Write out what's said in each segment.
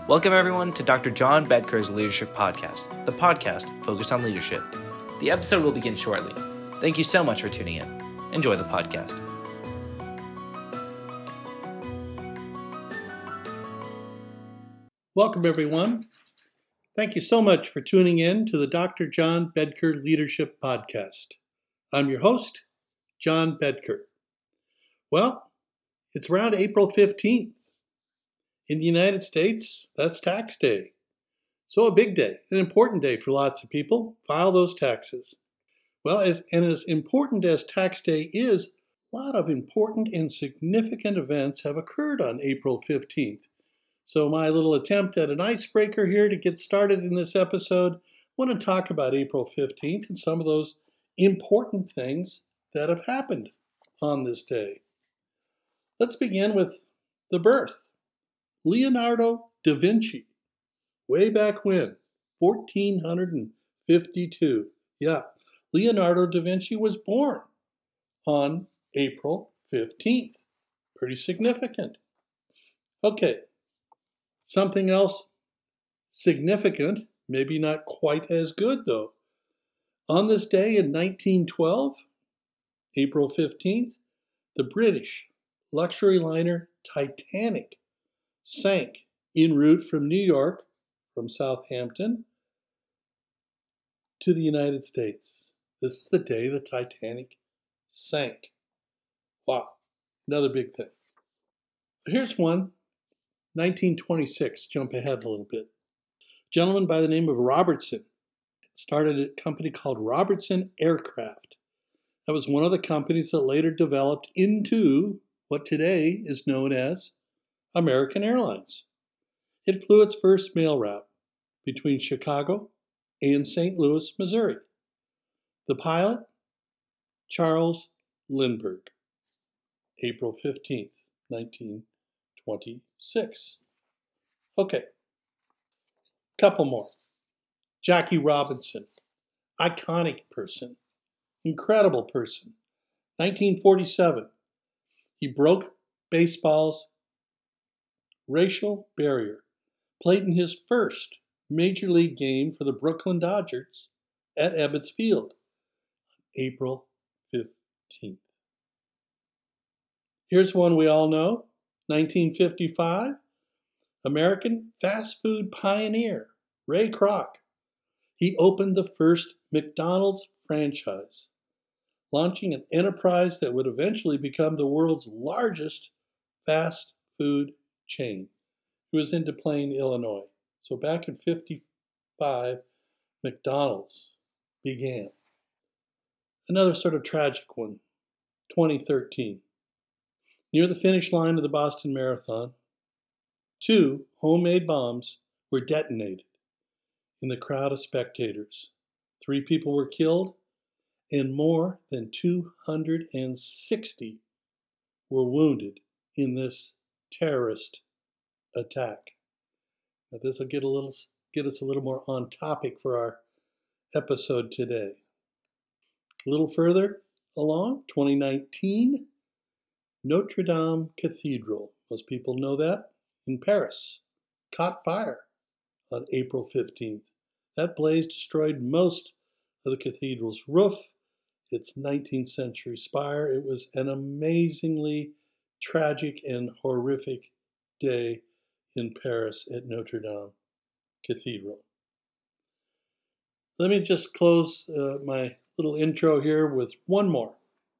Welcome everyone to Dr. John Bedker's Leadership Podcast, the podcast focused on leadership. The episode will begin shortly. Thank you so much for tuning in. Enjoy the podcast. Welcome everyone. Thank you so much for tuning in to the Dr. John Bedker Leadership Podcast. I'm your host, John Bedker. Well, it's around April 15th. In the United States, that's tax day. So a big day, an important day for lots of people. File those taxes. Well, as important as tax day is, a lot of important and significant events have occurred on April 15th. So my little attempt at an icebreaker here to get started in this episode, I want to talk about April 15th and some of those important things that have happened on this day. Let's begin with the birth. Leonardo da Vinci, way back when, 1452. Yeah, Leonardo da Vinci was born on April 15th. Pretty significant. Okay, something else significant, maybe not quite as good though. On this day in 1912, April 15th, the British luxury liner Titanic sank en route from New York, from Southampton, to the United States. This is the day the Titanic sank. Wow, another big thing. Here's one, 1926, jump ahead a little bit. A gentleman by the name of Robertson started a company called Robertson Aircraft. That was one of the companies that later developed into what today is known as American Airlines. It flew its first mail route between Chicago and St. Louis, Missouri. The pilot, Charles Lindbergh, April 15th, 1926. Okay, couple more. Jackie Robinson, iconic person, incredible person. 1947, he broke baseball's racial barrier, played in his first major league game for the Brooklyn Dodgers at Ebbets Field on April 15th. Here's one we all know, 1955, American fast food pioneer Ray Kroc. He opened the first McDonald's franchise, launching an enterprise that would eventually become the world's largest fast food chain. He was in Des Plaines, Illinois. So back in 55, McDonald's began. Another sort of tragic one, 2013. Near the finish line of the Boston Marathon, 2 homemade bombs were detonated in the crowd of spectators. 3 people were killed, and more than 260 were wounded in this terrorist attack. Now this will get us a little more on topic for our episode today. A little further along, 2019, Notre Dame Cathedral, most people know that, in Paris, caught fire on April 15th. That blaze destroyed most of the cathedral's roof, its 19th century spire. It was an amazingly tragic and horrific day in Paris at Notre Dame Cathedral. Let me just close my little intro here with one more.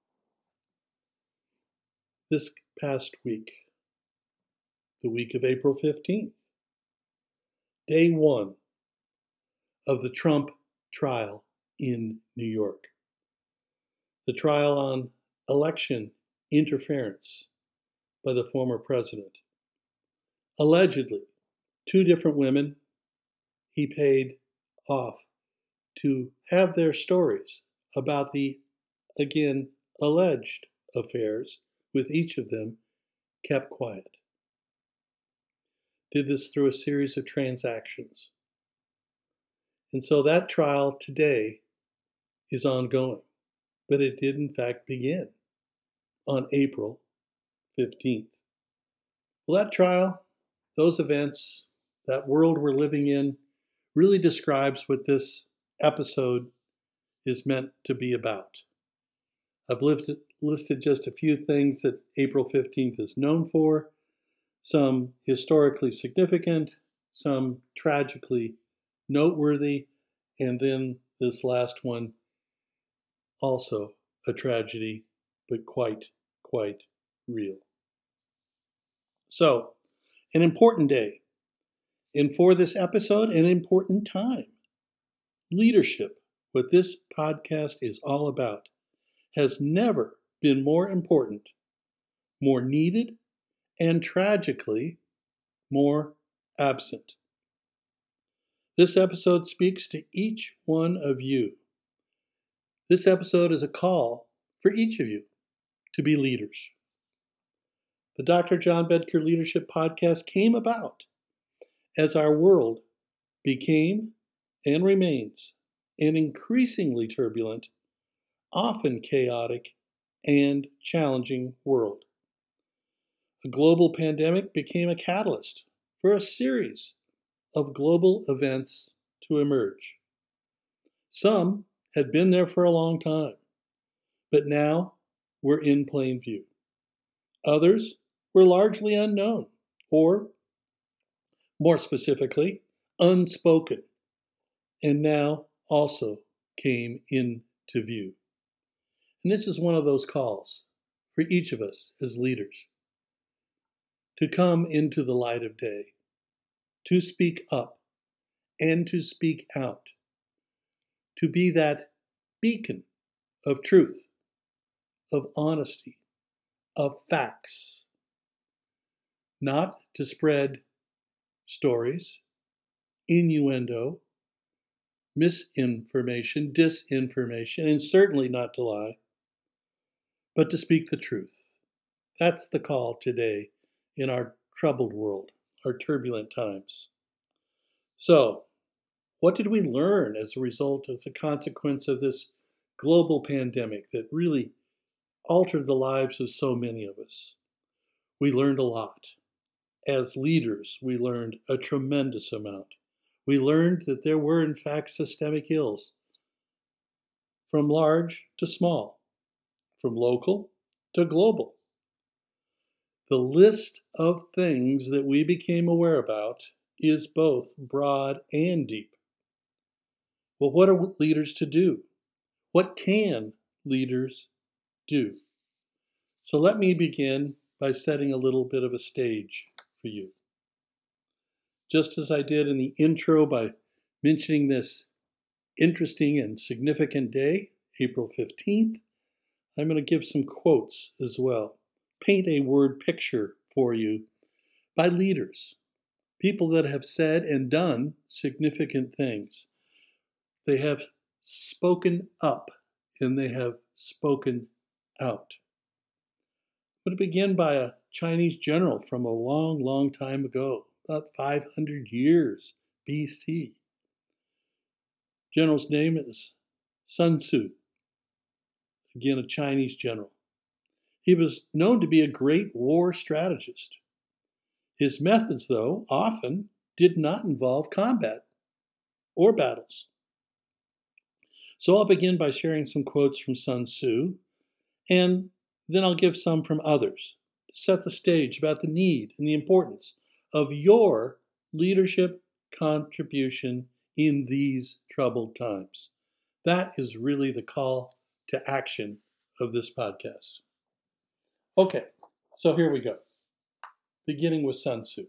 This past week, the week of April 15th, day 1 of the Trump trial in New York. The trial on election interference by the former president. Allegedly, 2 different women he paid off to have their stories about the, again, alleged affairs with each of them kept quiet. Did this through a series of transactions. And so that trial today is ongoing, but it did in fact begin on April 15th. Well, that trial, those events, that world we're living in, really describes what this episode is meant to be about. I've listed just a few things that April 15th is known for, some historically significant, some tragically noteworthy, and then this last one, also a tragedy, but quite real. So, an important day, and for this episode, an important time. Leadership, what this podcast is all about, has never been more important, more needed, and tragically, more absent. This episode speaks to each one of you. This episode is a call for each of you to be leaders. The Dr. John Bedker Leadership Podcast came about as our world became and remains an increasingly turbulent, often chaotic, and challenging world. A global pandemic became a catalyst for a series of global events to emerge. Some had been there for a long time, but now were in plain view. Others were largely unknown, or more specifically, unspoken, and now also came into view. And this is one of those calls for each of us as leaders to come into the light of day, to speak up and to speak out, to be that beacon of truth, of honesty, of facts, not to spread stories, innuendo, misinformation, disinformation, and certainly not to lie, but to speak the truth. That's the call today in our troubled world, our turbulent times. So, what did we learn as a result, as a consequence of this global pandemic that really altered the lives of so many of us? We learned a lot. As leaders, we learned a tremendous amount. We learned that there were, in fact, systemic ills, from large to small, from local to global. The list of things that we became aware about is both broad and deep. Well, what are leaders to do? What can leaders do? So let me begin by setting a little bit of a stage for you. Just as I did in the intro by mentioning this interesting and significant day, April 15th, I'm going to give some quotes as well. Paint a word picture for you by leaders, people that have said and done significant things. They have spoken up and they have spoken out. I'm going to begin by a Chinese general from a long time ago, about 500 years BC. General's name is Sun Tzu, again a Chinese general. He was known to be a great war strategist. His methods, though, often did not involve combat or battles. So I'll begin by sharing some quotes from Sun Tzu, and then I'll give some from others to set the stage about the need and the importance of your leadership contribution in these troubled times. That is really the call to action of this podcast. Okay, so here we go. Beginning with Sun Tzu.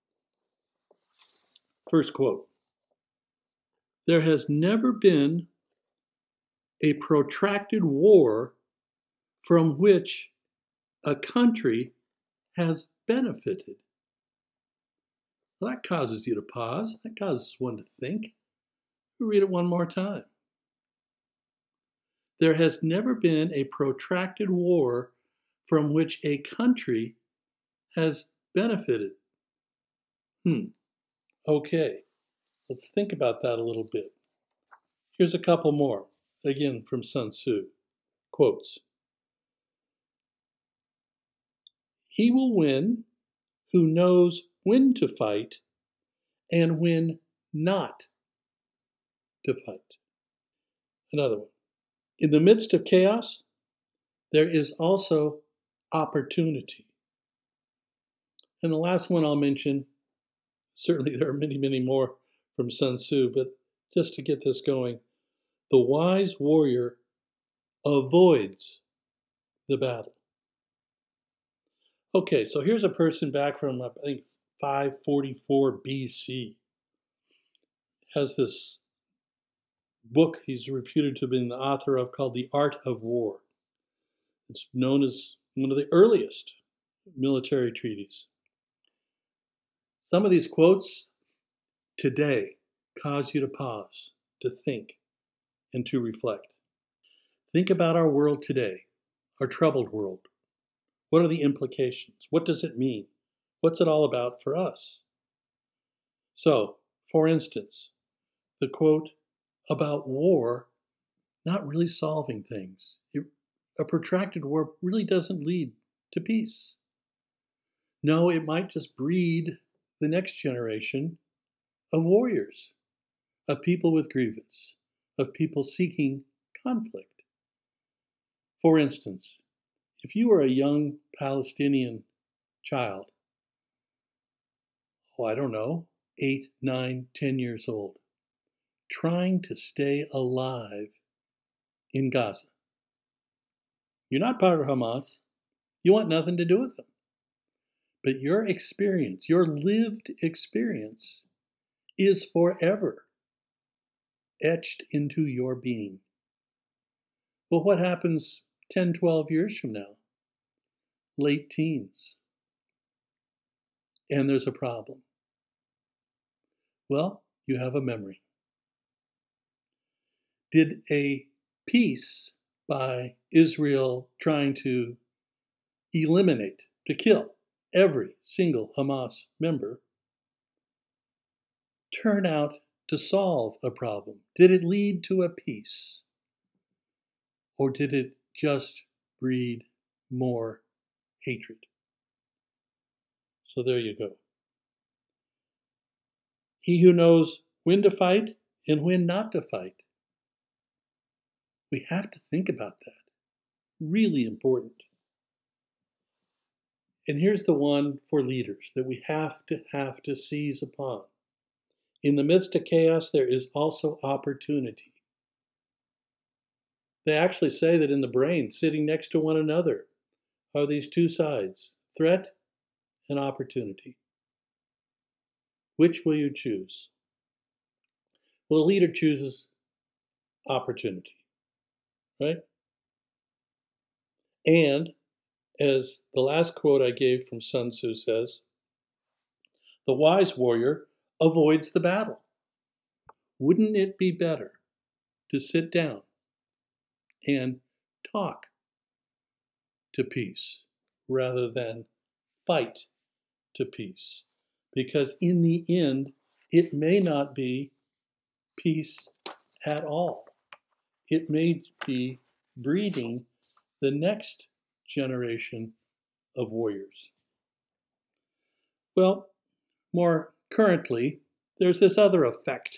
First quote. There has never been a protracted war from which a country has benefited. Well, that causes you to pause. That causes one to think. We'll read it one more time. There has never been a protracted war from which a country has benefited. Okay, let's think about that a little bit. Here's a couple more, again from Sun Tzu. Quotes. He will win who knows when to fight and when not to fight. Another one. In the midst of chaos, there is also opportunity. And the last one I'll mention, certainly there are many, many more from Sun Tzu, but just to get this going, the wise warrior avoids the battle. Okay, so here's a person back from, I think, 544 BC. Has this book he's reputed to have been the author of called The Art of War. It's known as one of the earliest military treaties. Some of these quotes today cause you to pause, to think, and to reflect. Think about our world today, our troubled world. What are the implications? What does it mean? What's it all about for us? So, for instance, the quote about war not really solving things. A protracted war really doesn't lead to peace. No, it might just breed the next generation of warriors, of people with grievance, of people seeking conflict. For instance, if you were a young Palestinian child, 8, 9, 10 years old, trying to stay alive in Gaza. You're not part of Hamas. You want nothing to do with them. But your experience, your lived experience, is forever etched into your being. Well, what happens 10, 12 years from now? Late teens. And there's a problem. Well, you have a memory. Did a peace by Israel trying to eliminate, to kill every single Hamas member turn out to solve a problem? Did it lead to a peace? Or did it just breed more hatred? So there you go. He who knows when to fight and when not to fight. We have to think about that. Really important. And here's the one for leaders that we have to seize upon. In the midst of chaos, there is also opportunity. They actually say that in the brain, sitting next to one another, are these two sides, threat and opportunity. Which will you choose? Well, a leader chooses opportunity, right? And as the last quote I gave from Sun Tzu says, the wise warrior avoids the battle. Wouldn't it be better to sit down and talk to peace rather than fight to peace? Because in the end, it may not be peace at all. It may be breeding the next generation of warriors. Well, more currently, there's this other effect.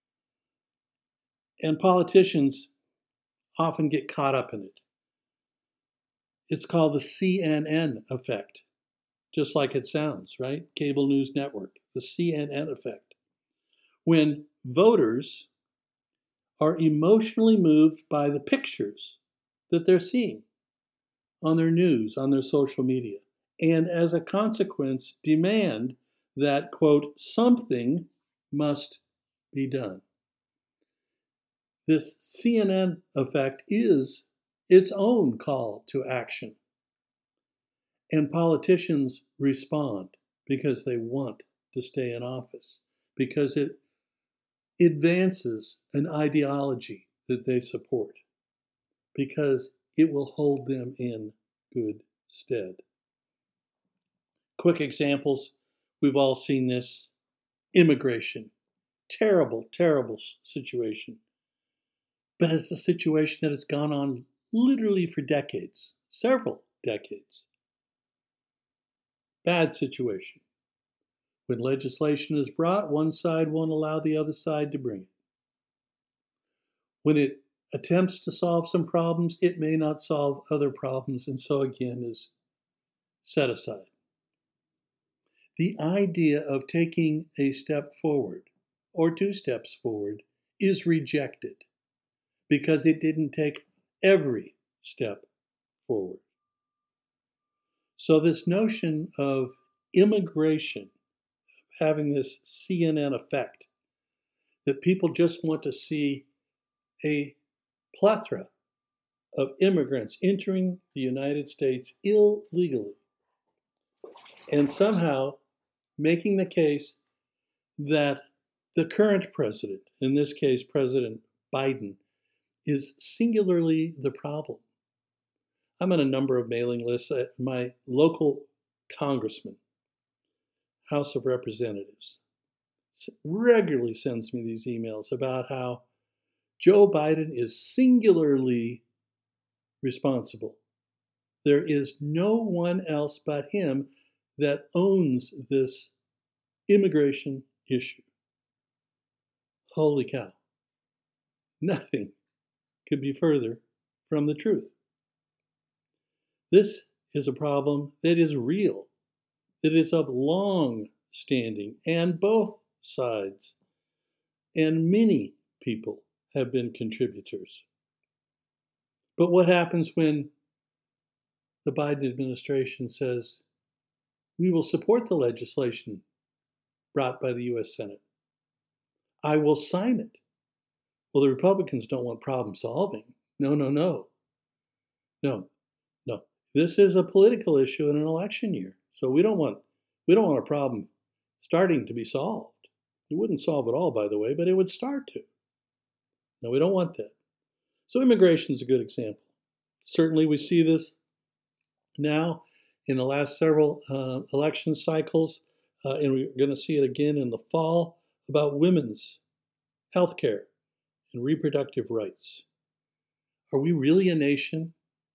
And politicians often get caught up in it. It's called the CNN effect, just like it sounds, right? Cable news network, the CNN effect. When voters are emotionally moved by the pictures that they're seeing on their news, on their social media, and as a consequence demand that, quote, something must be done. This CNN effect is its own call to action. And politicians respond because they want to stay in office, because it advances an ideology that they support, because it will hold them in good stead. Quick examples, we've all seen this. Immigration, terrible, terrible situation. But it's a situation that has gone on literally for decades, several decades. Bad situation. When legislation is brought, one side won't allow the other side to bring it. When it attempts to solve some problems, it may not solve other problems, and so again is set aside. The idea of taking a step forward or 2 steps forward is rejected because it didn't take every step forward. So this notion of immigration having this CNN effect, that people just want to see a plethora of immigrants entering the United States illegally, and somehow making the case that the current president, in this case President Biden, is singularly the problem. I'm on a number of mailing lists at my local congressman, House of Representatives, regularly sends me these emails about how Joe Biden is singularly responsible. There is no one else but him that owns this immigration issue. Holy cow. Nothing could be further from the truth. This is a problem that is real, that is of long standing, and both sides and many people have been contributors. But what happens when the Biden administration says, we will support the legislation brought by the U.S. Senate? I will sign it. Well, the Republicans don't want problem solving. No. This is a political issue in an election year. So we don't want a problem starting to be solved. It wouldn't solve it all, by the way, but it would start to. No, we don't want that. So immigration is a good example. Certainly we see this now in the last several election cycles, and we're going to see it again in the fall, about women's health care and reproductive rights. Are we really a nation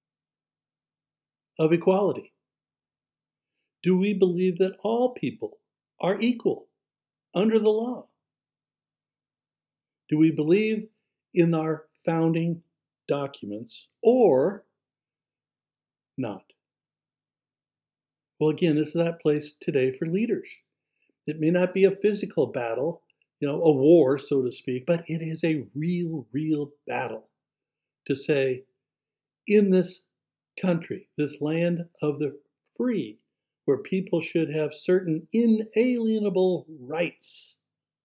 of equality? Do we believe that all people are equal under the law? Do we believe in our founding documents or not? Well, again, this is that place today for leaders. It may not be a physical battle, a war, so to speak, but it is a real battle to say, in this country, this land of the free, where people should have certain inalienable rights,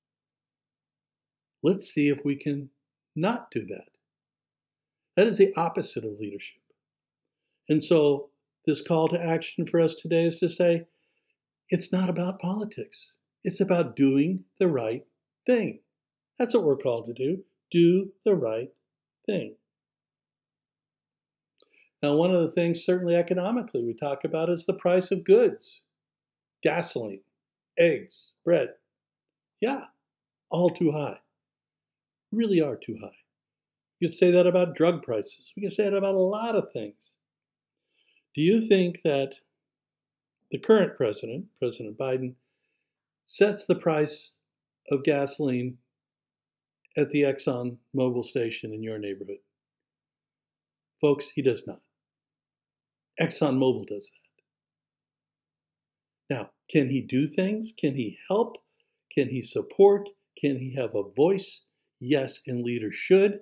let's see if we can not do that. That is the opposite of leadership. And so this call to action for us today is to say, it's not about politics. It's about doing the right thing. That's what we're called to do. Do the right thing. Now, one of the things, certainly economically, we talk about is the price of goods. Gasoline, eggs, bread. Yeah, all too high. Really are too high. You could say that about drug prices. We can say that about a lot of things. Do you think that the current president, President Biden, sets the price of gasoline at the Exxon Mobil station in your neighborhood? Folks, he does not. Exxon Mobil does that. Now, can he do things? Can he help? Can he support? Can he have a voice? Yes, and leaders should.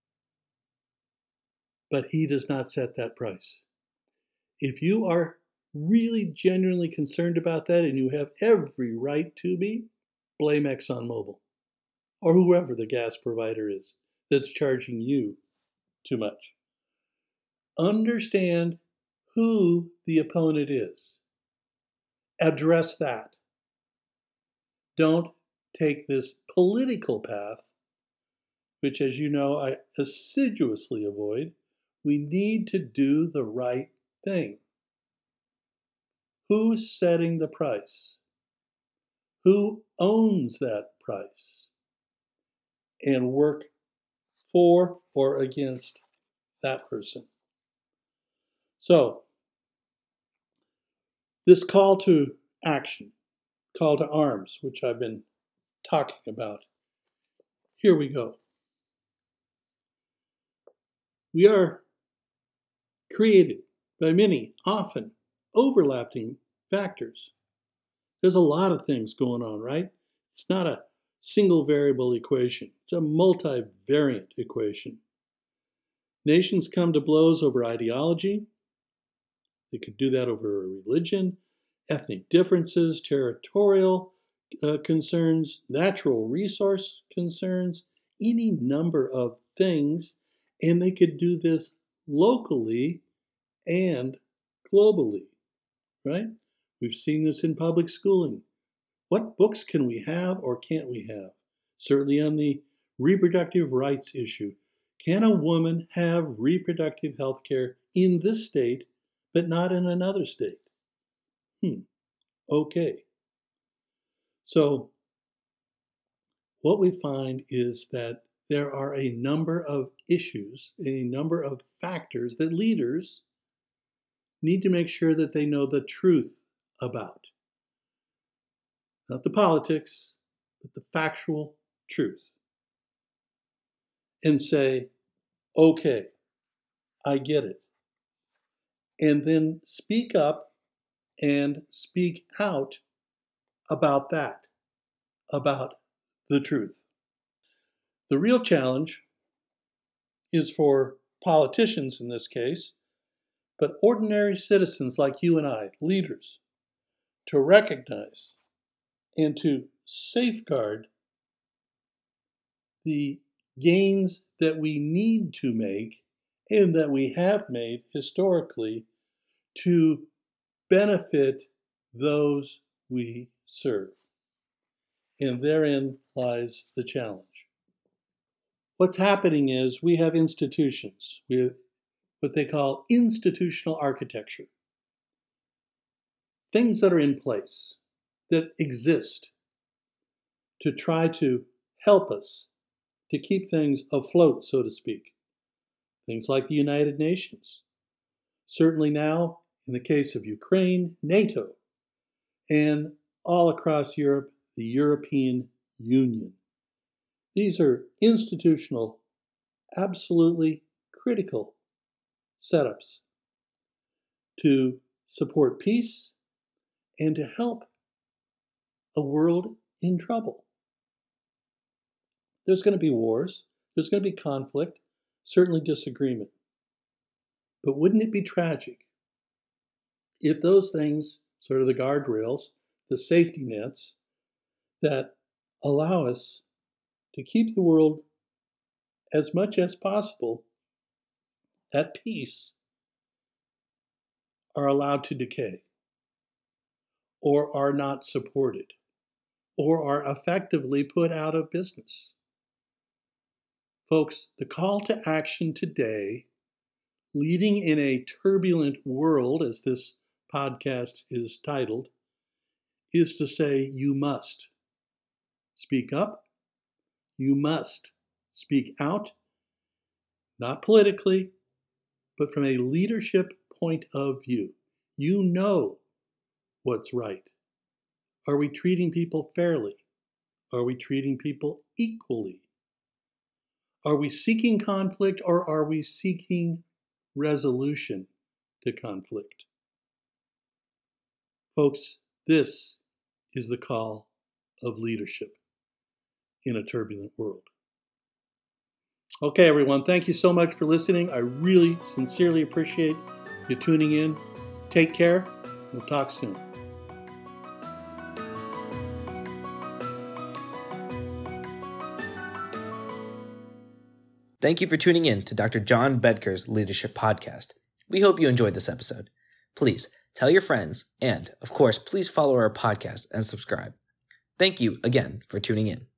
But he does not set that price. If you are really genuinely concerned about that, and you have every right to be, blame ExxonMobil or whoever the gas provider is that's charging you too much. Understand who the opponent is. Address that. Don't take this political path, which, as you know, I assiduously avoid. We need to do the right thing. Who's setting the price? Who owns that price? And work for or against that person. So, this call to action call to arms, which I've been talking about. Here we go. We are created by many, often overlapping factors. There's a lot of things going on, right? It's not a single variable equation. It's a multivariant equation. Nations come to blows over ideology. They could do that over religion, ethnic differences, territorial concerns, natural resource concerns, any number of things, and they could do this locally and globally, right? We've seen this in public schooling. What books can we have or can't we have? Certainly on the reproductive rights issue. Can a woman have reproductive health care in this state, but not in another state? Okay. So what we find is that there are a number of issues, a number of factors that leaders need to make sure that they know the truth about. Not the politics, but the factual truth. And say, okay, I get it. And then speak up and speak out about that, about the truth. The real challenge is for politicians in this case, but ordinary citizens like you and I, leaders, to recognize and to safeguard the gains that we need to make and that we have made historically to benefit those we serve. And therein lies the challenge. What's happening is we have institutions. We have what they call institutional architecture. Things that are in place, that exist to try to help us to keep things afloat, so to speak. Things like the United Nations. Certainly now, in the case of Ukraine, NATO. And all across Europe, the European Union. These are institutional, absolutely critical setups to support peace and to help a world in trouble. There's going to be wars, there's going to be conflict, certainly disagreement. But wouldn't it be tragic if those things, sort of the guardrails, the safety nets that allow us to keep the world as much as possible at peace, are allowed to decay, or are not supported, or are effectively put out of business? Folks, the call to action today, leading in a turbulent world, as this podcast is titled, is to say you must speak up, you must speak out, not politically, but from a leadership point of view. You know what's right. Are we treating people fairly? Are we treating people equally? Are we seeking conflict or are we seeking resolution to conflict? Folks, this is the call of leadership in a turbulent world. Okay, everyone, thank you so much for listening. I really sincerely appreciate you tuning in. Take care. We'll talk soon. Thank you for tuning in to Dr. John Bedker's Leadership Podcast. We hope you enjoyed this episode. Please tell your friends, and of course, please follow our podcast and subscribe. Thank you again for tuning in.